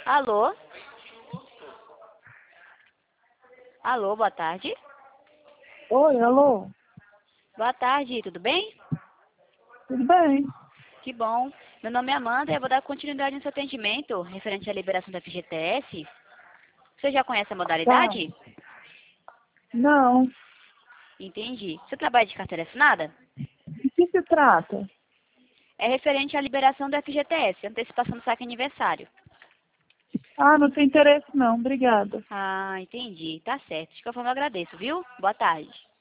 Alô? Alô, boa tarde. Oi, alô? Boa tarde, tudo bem? Tudo bem? Que bom. Meu nome é Amanda e eu vou dar continuidade no seu atendimento referente à liberação da FGTS. Você já conhece a Tá. modalidade? Não. Entendi. Você trabalha de carteira assinada? De que se trata? É referente à liberação do FGTS, antecipação do saque aniversário. Ah, não tem interesse não, obrigada. Ah, entendi. Tá certo. De qualquer forma, eu agradeço, viu? Boa tarde.